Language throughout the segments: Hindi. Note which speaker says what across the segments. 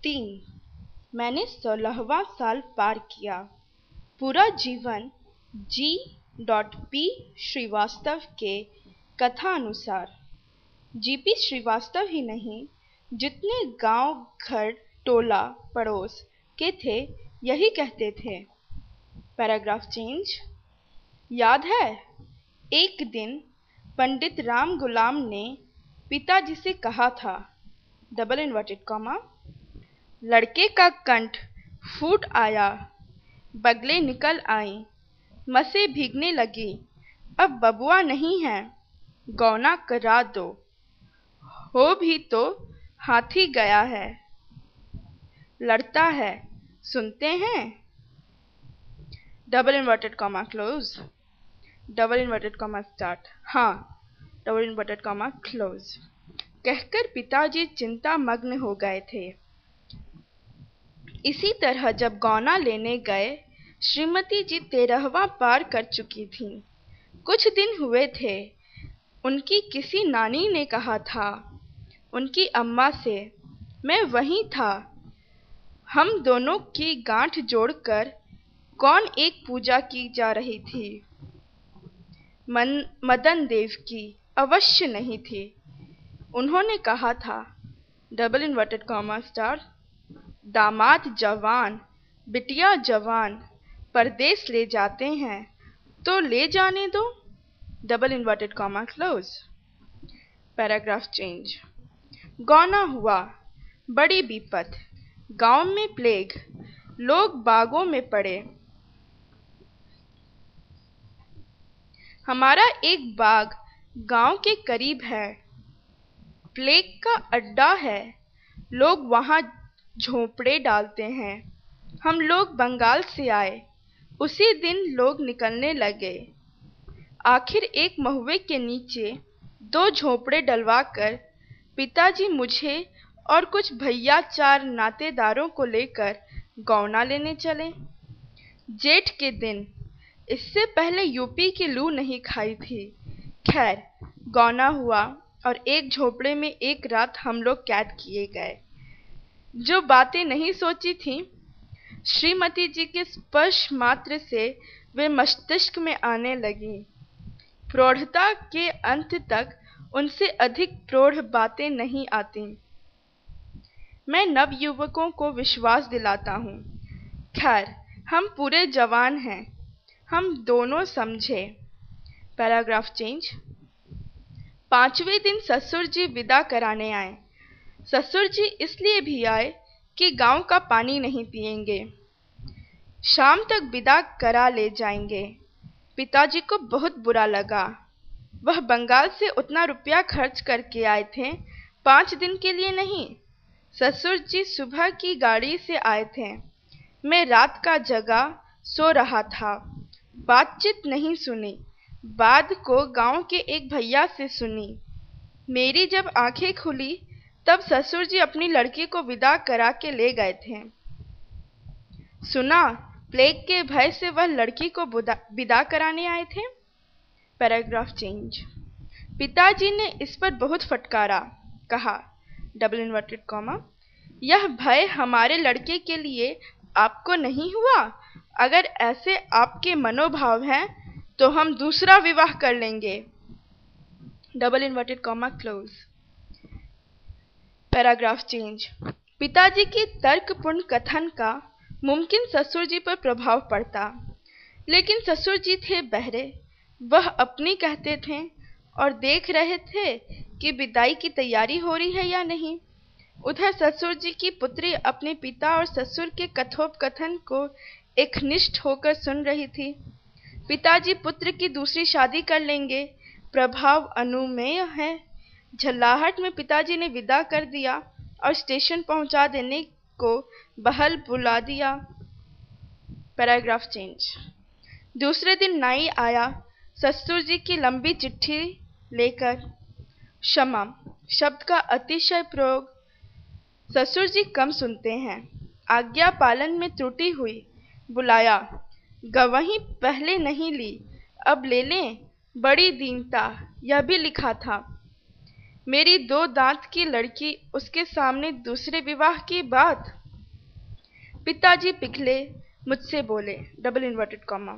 Speaker 1: 3 मैंने 16वां साल पार किया। पूरा जीवन G.P. श्रीवास्तव के कथा अनुसार। जीपी श्रीवास्तव ही नहीं, जितने गांव घर टोला पड़ोस के थे यही कहते थे। Paragraph change. याद है, एक दिन पंडित राम गुलाम ने पिताजी से कहा था, डबल इन्वर्टेड कॉमा, लड़के का कंठ फूट आया, बगलें निकल आईं, मसें भीगने लगी, अब बबुआ नहीं है, गौना करा दो, हो भी तो हाथी गया है, लड़ता है, सुनते हैं, double inverted comma close, double inverted comma start, हाँ, डबल इन्वर्टेड कॉमा क्लोज, कहकर पिताजी चिंता मग्न हो गए थे। इसी तरह जब गौना लेने गए, श्रीमती जी 13वां पार कर चुकी थीं। कुछ दिन हुए थे, उनकी किसी नानी ने कहा था उनकी अम्मा से, मैं वहीं था, हम दोनों की गांठ जोड़कर कौन एक पूजा की जा रही थी, मदन देव की अवश्य नहीं थी। उन्होंने कहा था, डबल इन्वर्टेड कॉमा स्टार, दामाद जवान, बिटिया जवान, परदेस ले जाते हैं तो ले जाने दो, double inverted comma close. Paragraph change. गौना हुआ, बड़ी विपत, गांव में प्लेग, लोग बागों में पड़े। हमारा एक बाग गांव के करीब है, प्लेग का अड्डा है, लोग वहां झोंपड़े डालते हैं। हम लोग बंगाल से आए, उसी दिन लोग निकलने लगे। आखिर एक महुए के नीचे 2 झोंपड़े डलवाकर पिताजी मुझे और कुछ भैया 4 नातेदारों को लेकर गौना लेने चले। जेठ के दिन, इससे पहले यूपी की लू नहीं खाई थी। खैर, गौना हुआ और एक झोंपड़े में एक रात हम लोग कैद किए गए। जो बातें नहीं सोची थीं, श्रीमती जी के स्पर्श मात्र से वे मस्तिष्क में आने लगीं। प्रौढ़ता के अंत तक उनसे अधिक प्रौढ़ बातें नहीं आती। मैं नवयुवकों को विश्वास दिलाता हूँ। खैर, हम पूरे जवान हैं, हम दोनों समझे। Paragraph change. 5वें दिन ससुर जी विदा कराने आए। ससुर जी इसलिए भी आए कि गांव का पानी नहीं पिएंगे, शाम तक विदा करा ले जाएंगे। पिताजी को बहुत बुरा लगा। वह बंगाल से उतना रुपया खर्च करके आए थे, 5 दिन के लिए नहीं। ससुर जी सुबह की गाड़ी से आए थे। मैं रात का जगा सो रहा था, बातचीत नहीं सुनी। बाद को गांव के एक भैया से सुनी। मेरी जब आंखें खुली तब ससुर जी अपनी लड़की को विदा करा के ले गए थे। सुना, प्लेग के भय से वह लड़की को विदा कराने आए थे। Paragraph change. पिताजी ने इस पर बहुत फटकारा, कहा, डबल इन्वर्टेड कॉमा, यह भय हमारे लड़के के लिए आपको नहीं हुआ? अगर ऐसे आपके मनोभाव हैं तो हम दूसरा विवाह कर लेंगे, double inverted comma close. Paragraph change. पिताजी की तर्कपूर्ण कथन का मुमकिन ससुर जी पर प्रभाव पड़ता, लेकिन ससुर जी थे बहरे। वह अपनी कहते थे और देख रहे थे कि विदाई की तैयारी हो रही है या नहीं। उधर ससुर जी की पुत्री अपने पिता और ससुर के कथोपकथन को एकनिष्ठ होकर सुन रही थी। पिताजी पुत्र की दूसरी शादी कर लेंगे, प्रभाव अनुमेय है। झल्लाहट में पिताजी ने विदा कर दिया और स्टेशन पहुंचा देने को बहल बुला दिया। Paragraph change. दूसरे दिन नाई आया, ससुर जी की लंबी चिट्ठी लेकर। क्षमा शब्द का अतिशय प्रयोग ससुर जी कम सुनते हैं। आज्ञा पालन में त्रुटि हुई। बुलाया, गवाही पहले नहीं ली, अब ले लें, बड़ी दीनता, यह भी लिखा था। मेरी 2 दांत की लड़की, उसके सामने दूसरे विवाह की बात। पिताजी पिघले, मुझसे बोले, डबल इन्वर्टेड कॉमा,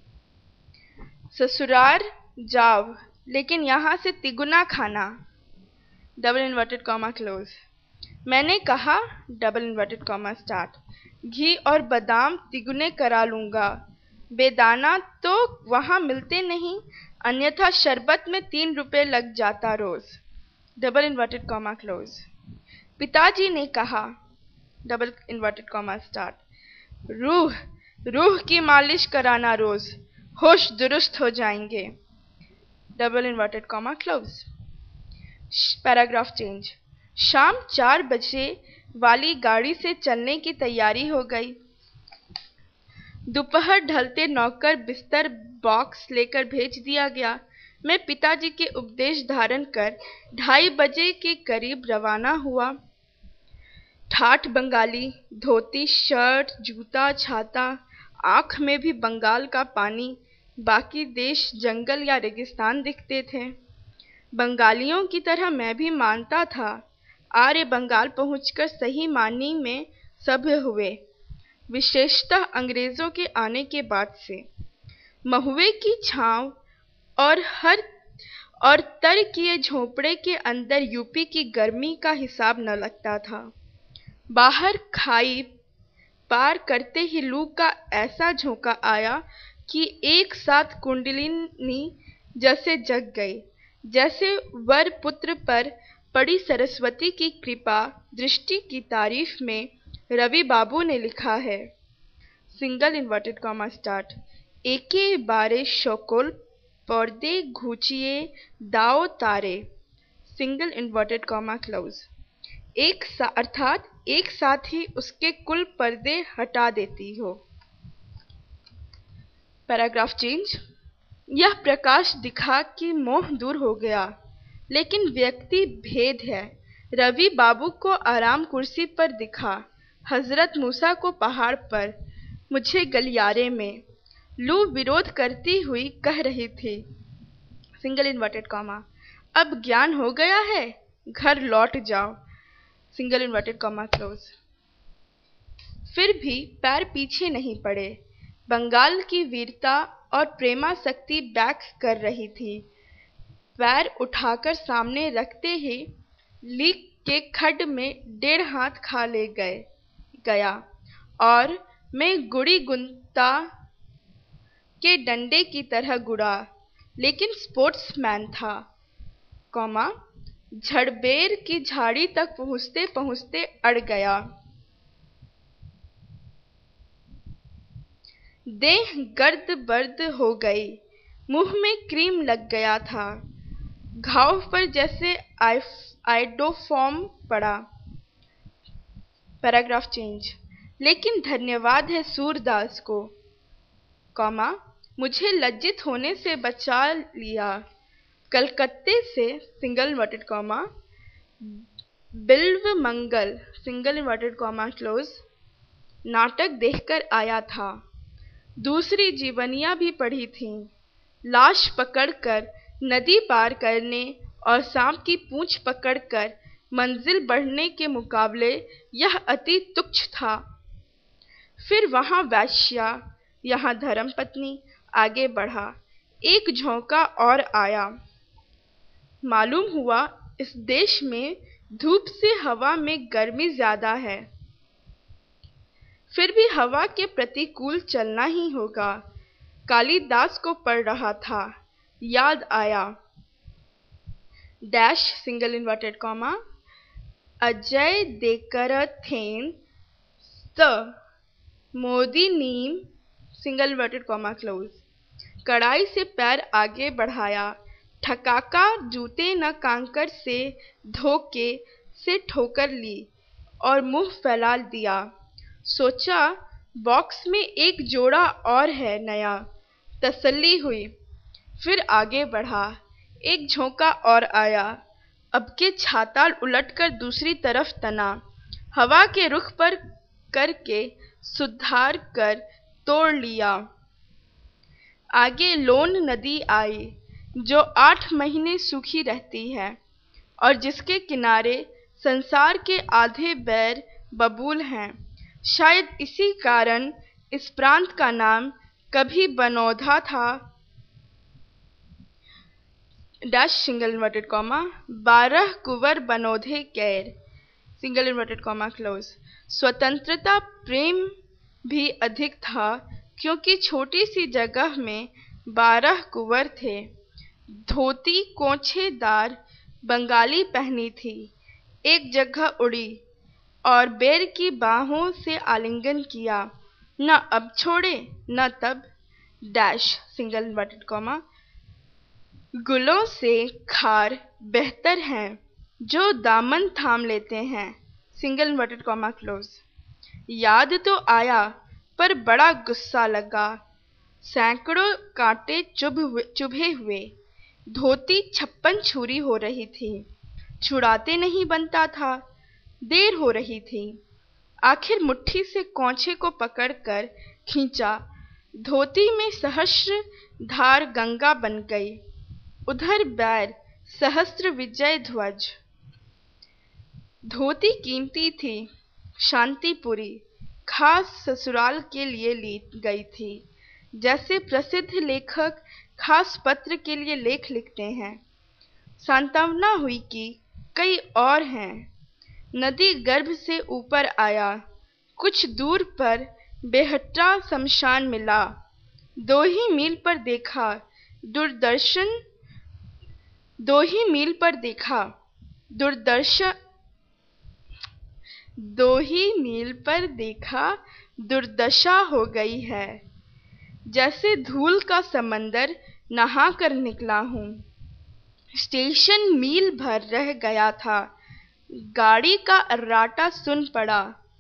Speaker 1: ससुराल जाओ, लेकिन यहाँ से तिगुना खाना, डबल इन्वर्टेड कॉमा क्लोज। मैंने कहा, डबल इन्वर्टेड कॉमा स्टार्ट, घी और बादाम तिगुने करा लूंगा। बेदाना तो वहां मिलते नहीं, अन्यथा शरबत में 3 रुपए लग जाता रोज, डबल इन्वर्टेड कॉमा क्लोज। पिताजी ने कहा, डबल इन्वर्टेड कॉमा स्टार्ट, रूह रूह की मालिश कराना रोज, होश दुरुस्त हो जाएंगे, double inverted comma close. Paragraph change. शाम 4 बजे वाली गाड़ी से चलने की तैयारी हो गई। दोपहर ढलते नौकर बिस्तर बॉक्स लेकर भेज दिया गया। मैं पिताजी के उपदेश धारण कर 2:30 बजे के करीब रवाना हुआ। ठाठ बंगाली, धोती, शर्ट, जूता, छाता, आंख में भी बंगाल का पानी, बाकी देश जंगल या रेगिस्तान दिखते थे। बंगालियों की तरह मैं भी मानता था, आर्य बंगाल पहुंचकर सही मानी में सभ्य हुए, विशेषतः अंग्रेजों के आने के बाद से। महुए की छांव और तर किए झोपड़े के अंदर यूपी की गर्मी का हिसाब न लगता था। बाहर खाई पार करते ही लू का ऐसा झोंका आया कि एक साथ कुंडलिनी जैसे जग गई, जैसे वर पुत्र पर पड़ी सरस्वती की कृपा दृष्टि की तारीफ में रवि बाबू ने लिखा है, सिंगल इन्वर्टेड कॉमा स्टार्ट, एके बारे शोकोल पर्दे घुचिए दाओ तारे, सिंगल इन्वर्टेड कॉमा क्लोज। अर्थात एक साथ ही उसके कुल पर्दे हटा देती हो। Paragraph change. यह प्रकाश दिखा कि मोह दूर हो गया, लेकिन व्यक्ति भेद है। रवि बाबू को आराम कुर्सी पर दिखा, हजरत मूसा को पहाड़ पर, मुझे गलियारे में। लू विरोध करती हुई कह रही थी, सिंगल इन्वर्टेड कॉमा, अब ज्ञान हो गया है, घर लौट जाओ, सिंगल इन्वर्टेड कॉमा क्लोज। फिर भी पैर पीछे नहीं पड़े। बंगाल की वीरता और प्रेमाशक्ति बैक कर रही थी। पैर उठाकर सामने रखते ही लीक के खड्ड में 1.5 हाथ खा ले गया और मैं गुड़ी गुंता के डंडे की तरह गुड़ा, लेकिन स्पोर्ट्समैन था, कॉमा, झड़बेर की झाड़ी तक पहुंचते पहुंचते अड़ गया। देह गर्द बर्द हो गई, मुंह में क्रीम लग गया था, घाव पर जैसे आइडोफॉर्म पड़ा। Paragraph change. लेकिन धन्यवाद है सूरदास को, कॉमा, मुझे लज्जित होने से बचा लिया। कलकत्ते से, single inverted comma, Bilva Mangal, single inverted comma close, नाटक देखकर आया था। दूसरी जीवनियां भी पढ़ी थीं। लाश पकड़कर नदी पार करने और सांप की पूंछ पकड़कर मंजिल बढ़ने के मुकाबले यह अति तुच्छ था। फिर वहां वैश्या, यहाँ धर्मपत्नी, आगे बढ़ा। एक झोंका और आया। मालूम हुआ इस देश में धूप से हवा में गर्मी ज्यादा है। फिर भी हवा के प्रतिकूल चलना ही होगा। कालिदास को पढ़ रहा था, याद आया, डैश, सिंगल इन्वर्टेड कॉमा, अजय देकर थेन स मोदी नीम, सिंगल इन्वर्टेड कॉमा क्लोज। कड़ाई से पैर आगे बढ़ाया, ठकाका जूते न कांकर से धोखे से ठोकर ली और मुंह फैला दिया। सोचा बॉक्स में एक जोड़ा और है नया, तसल्ली हुई। फिर आगे बढ़ा, एक झोंका और आया। अब के छाता उलटकर दूसरी तरफ तना, हवा के रुख पर करके सुधार कर तोड़ लिया। आगे लोन नदी आई, जो 8 महीने सूखी रहती है और जिसके किनारे संसार के आधे बैर बबूल हैं। शायद इसी कारण इस प्रांत का नाम कभी बनौधा था। डैश सिंगल इन्वर्टेड कॉमा 12 कुंवर बनौधे कैर सिंगल इन्वर्टेड कॉमा क्लोज। स्वतंत्रता प्रेम भी अधिक था क्योंकि छोटी सी जगह में 12 कुंवर थे। धोती कोछेदार बंगाली पहनी थी, एक जगह उड़ी और बेर की बाहों से आलिंगन किया। न अब छोड़े न तब। डैश सिंगल इन्वर्टेड कॉमा गुलों से खार बेहतर हैं जो दामन थाम लेते हैं सिंगल इन्वर्टेड कॉमा क्लोज। याद तो आया पर बड़ा गुस्सा लगा, सैकड़ों कांटे चुभे हुए। धोती 56 छुरी हो रही थी, छुड़ाते नहीं बनता था, देर हो रही थी। आखिर मुट्ठी से कौछे को पकड़कर खींचा, धोती में सहस्र धार गंगा बन गई। उधर बैर सहस्त्र विजय ध्वज। धोती कीमती थी, शांतिपुरी खास ससुराल के लिए ली गई थी, जैसे प्रसिद्ध लेखक खास पत्र के लिए लेख लिखते हैं। सांत्वना हुई कि कई और हैं। नदी गर्भ से ऊपर आया, कुछ दूर पर बेहट्टा शमशान मिला। 2 ही मील पर देखा दूरदर्शन 2 ही मील पर देखा दुर्दशा हो गई है, जैसे धूल का समंदर नहा कर निकला हूँ। स्टेशन मील भर रह गया था, गाड़ी का अर्राटा सुन पड़ा।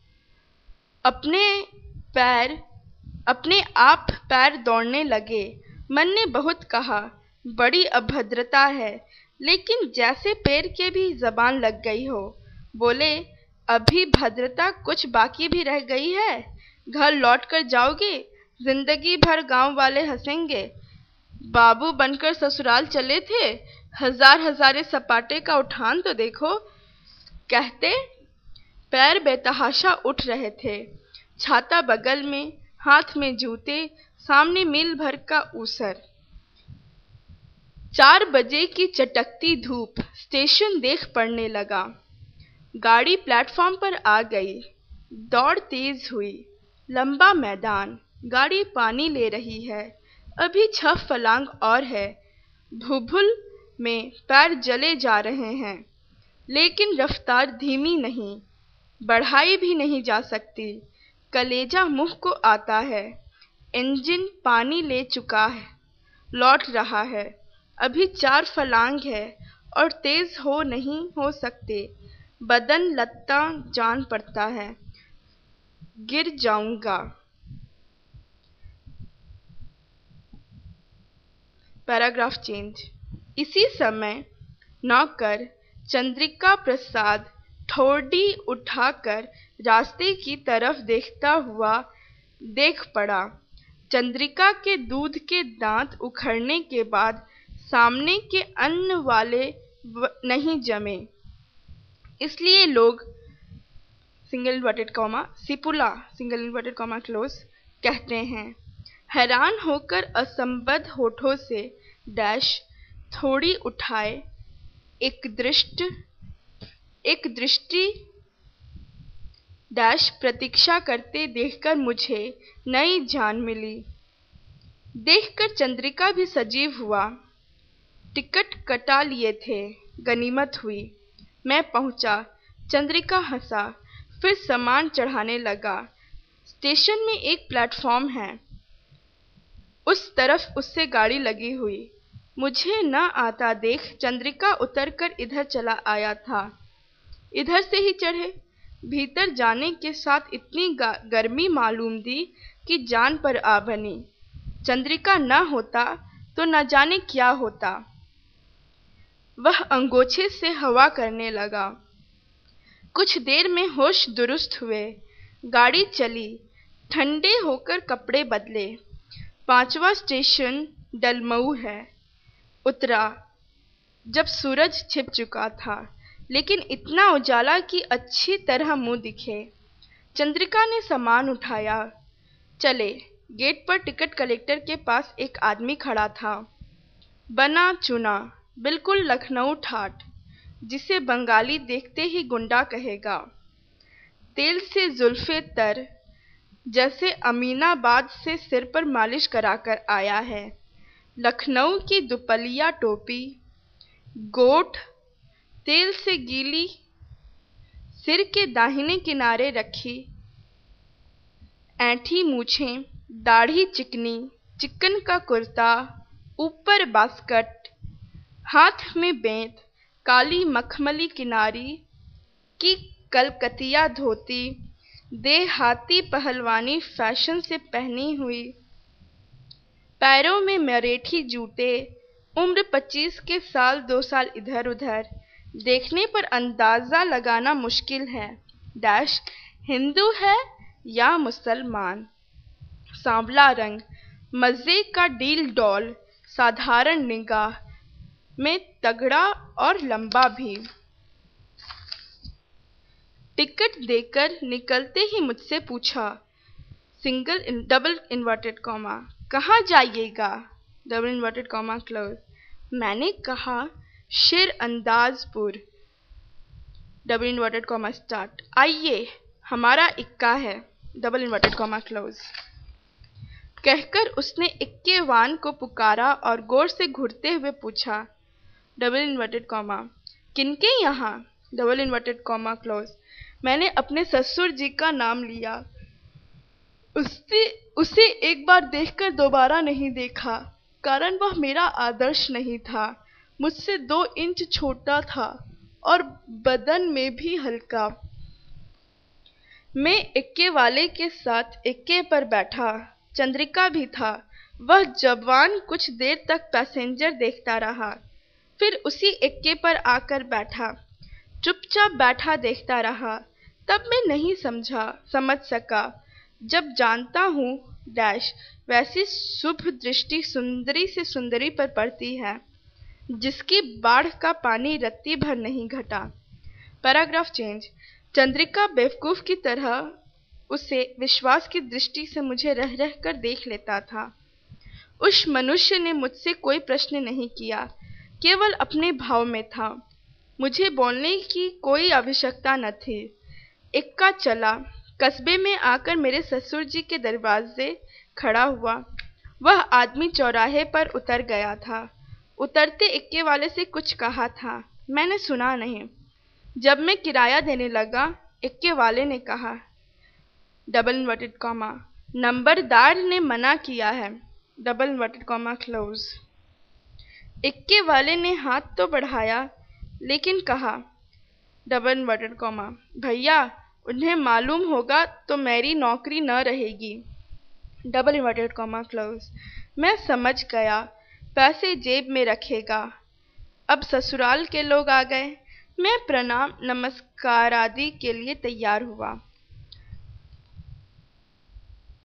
Speaker 1: अपने आप पैर दौड़ने लगे। मन ने बहुत कहा, बड़ी अभद्रता है, लेकिन जैसे पैर के भी जबान लग गई हो। बोले, अभी भद्रता कुछ बाकी भी रह गई है? घर लौट कर जाओगे? जिंदगी भर गांव वाले हंसेंगे। बाबू बनकर ससुराल चले थे, हजारे सपाटे का उठान तो देखो। कहते पैर बेतहाशा उठ रहे थे। छाता बगल में, हाथ में जूते, सामने मील भर का ऊसर। 4 बजे की चटकती धूप स्टेशन देख पड़ने लगा। गाड़ी प्लेटफॉर्म पर आ गई। दौड़ तेज हुई। लंबा मैदान, गाड़ी पानी ले रही है। अभी 6 फलांग और है। भुभुल में पैर जले जा रहे हैं, लेकिन रफ्तार धीमी नहीं, बढ़ाई भी नहीं जा सकती। कलेजा मुंह को आता है। इंजन पानी ले चुका है, लौट रहा है। अभी 4 फलांग है और तेज नहीं हो सकते। बदन लत्ता जान पड़ता है, गिर जाऊंगा। Paragraph change. इसी समय नौकर चंद्रिका प्रसाद ठोड़ी उठाकर रास्ते की तरफ देखता हुआ देख पड़ा। चंद्रिका के दूध के दांत उखड़ने के बाद सामने के अन्न वाले नहीं जमे, इसलिए लोग सिंगल इन्वर्टेड कॉमा सिपुला सिंगल इन्वर्टेड कॉमा क्लोज कहते हैं। हैरान होकर असंबद्ध होठों से डैश थोड़ी उठाए, एक दृष्टि डैश प्रतीक्षा करते देखकर मुझे नई जान मिली। देखकर चंद्रिका भी सजीव हुआ। टिकट कटा लिए थे, गनीमत हुई। मैं पहुंचा। चंद्रिका हंसा, फिर सामान चढ़ाने लगा। स्टेशन में एक प्लेटफॉर्म है, उस तरफ उससे गाड़ी लगी हुई। मुझे न आता देख चंद्रिका उतरकर इधर चला आया था। इधर से ही चढ़े। भीतर जाने के साथ इतनी गर्मी मालूम दी कि जान पर आ बनी। चंद्रिका न होता तो न जाने क्या होता। वह अंगोछे से हवा करने लगा। कुछ देर में होश दुरुस्त हुए। गाड़ी चली। ठंडे होकर कपड़े बदले। 5वां स्टेशन डलमऊ है। उतरा। जब सूरज छिप चुका था, लेकिन इतना उजाला कि अच्छी तरह मुंह दिखे। चंद्रिका ने सामान उठाया। चले। गेट पर टिकट कलेक्टर के पास एक आदमी खड़ा था, बना चुना, बिल्कुल लखनऊ ठाठ, जिसे बंगाली देखते ही गुंडा कहेगा। तेल से जुल्फे तर, जैसे अमीनाबाद से सिर पर मालिश कराकर आया है। लखनऊ की दुपलिया टोपी, गोट तेल से गीली, सिर के दाहिने किनारे रखी, ऐंठी मूछें, दाढ़ी चिकनी, चिकन का कुर्ता, ऊपर बास्कट, हाथ में बेंत, काली मखमली किनारी की कलकतिया धोती, देहाती पहलवानी फैशन से पहनी हुई, पैरों में मरेठी जूते, उम्र 25 के साल 2 साल इधर उधर, देखने पर अंदाजा लगाना मुश्किल है डैश हिंदू है या मुसलमान। सांवला रंग, मजे का डील डॉल, साधारण निगाह में तगड़ा और लंबा भी। टिकट देकर निकलते ही मुझसे पूछा, डबल इन्वर्टेड कॉमा, कहाँ जाइएगा, डबल इन्वर्टेड कॉमा क्लोज। मैंने कहा शेर अंदाजपुर, डबल इन्वर्टेड कॉमा स्टार्ट। आइए, हमारा इक्का है, डबल इन्वर्टेड कॉमा क्लोज। कहकर उसने इक्के वान को पुकारा और गौर से घूरते हुए पूछा, डबल इन्वर्टेड कॉमा, किनके यहाँ, डबल इन्वर्टेड कॉमा क्लोज। मैंने अपने ससुर जी का नाम लिया। उसे एक बार देखकर दोबारा नहीं देखा, कारण वह मेरा आदर्श नहीं था। मुझसे 2 इंच छोटा था और बदन में भी हल्का। मैं इक्के वाले के साथ इक्के पर बैठा। चंद्रिका भी था। वह जवान कुछ देर तक पैसेंजर देखता रहा, फिर उसी इक्के पर आकर बैठा। चुपचाप बैठा देखता रहा। तब मैं नहीं समझ सका। जब जानता हूँ डैश वैसी शुभ दृष्टि सुंदरी से सुंदरी पर पड़ती है, जिसकी बाढ़ का पानी रत्ती भर नहीं घटा। Paragraph change. चंद्रिका बेवकूफ की तरह उसे विश्वास की दृष्टि से मुझे रह रह कर देख लेता था। उस मनुष्य ने मुझसे कोई प्रश्न नहीं किया, केवल अपने भाव में था। मुझे बोलने की कोई आवश्यकता न थी। इक्का चला। कस्बे में आकर मेरे ससुर जी के दरवाजे खड़ा हुआ। वह आदमी चौराहे पर उतर गया था। उतरते इक्के वाले से कुछ कहा था, मैंने सुना नहीं। जब मैं किराया देने लगा, इक्के वाले ने कहा, डबल इन्वर्टेड कॉमा, नंबरदार ने मना किया है, डबल इन्वर्टेड कॉमा क्लोज। इक्के वाले ने हाथ तो बढ़ाया, लेकिन कहा, डबल इन्वर्टेड कॉमा, भैया उन्हें मालूम होगा तो मेरी नौकरी न रहेगी, डबल इन्वर्टेड कॉमा क्लोज। मैं समझ गया, पैसे जेब में रखेगा। अब ससुराल के लोग आ गए। मैं प्रणाम नमस्कार आदि के लिए तैयार हुआ।